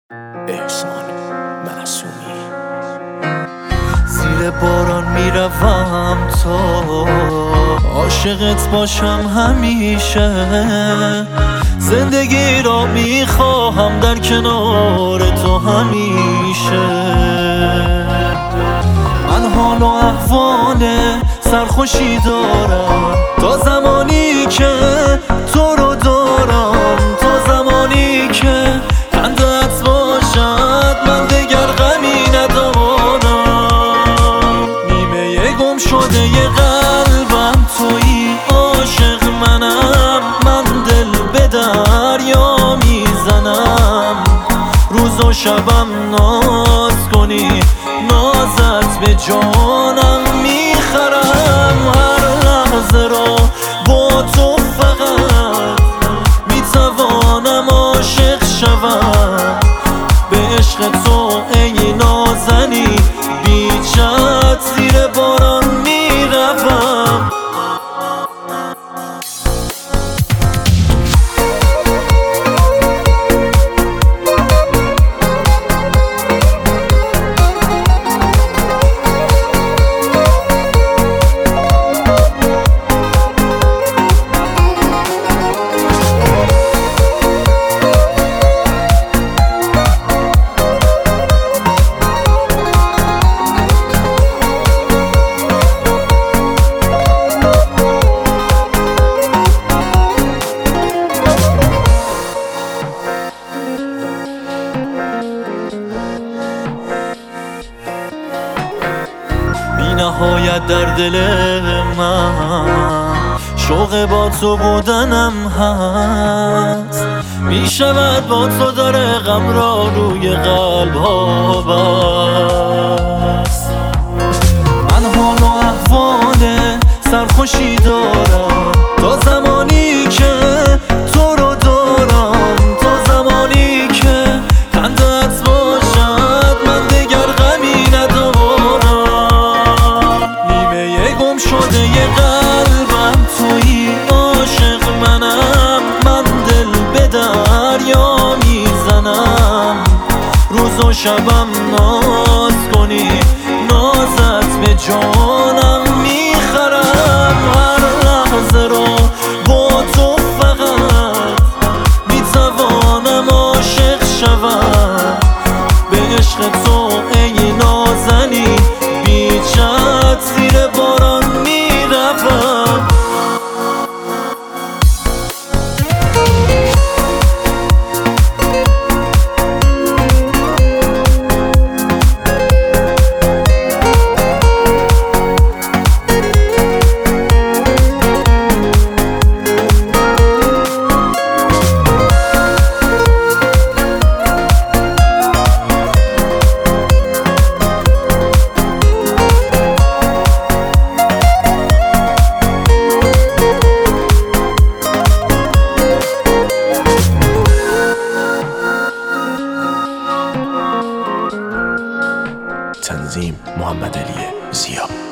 احسان معصومی. زیر باران میروم تا عاشقت باشم همیشه، زندگی را میخواهم در کنار تو همیشه. من حال و احوال سرخوشی دارم تا زمانی که تو رو دارم، تا زمانی که خندت باشد من دگر غمی ندارم. نیمه گم شده ی قلبم تویی، عاشق منم، من دل به دریا میزنم. روز و شبم ناز کنی، نازت به جانم میخرم. هر لحظه را با تو فقط میتوانم عاشق شوم. به عشق تو ای نازنی بیچت زیر باران میروم. بی نهایت در دل من شوق با تو بودنم هست، می شود با تو داره غم را روی قلب ها بست. من حال و احوال سرخوشی دارم تا زمانی که تو رو دارم، تا زمانی که خندت باشد من دگر غمی ندارم. نیمه گم شده ی قلبم تویی، عاشق منم، من دل به دریا میزنم. روز و شبم ناز کنی، نازت به جانم میخرم. هر لحظه را با تو فقط میتوانم عاشق شوم. به عشق تو ای نازنی بیچت زیر باران میروم. تنظیم محمد علی زیا.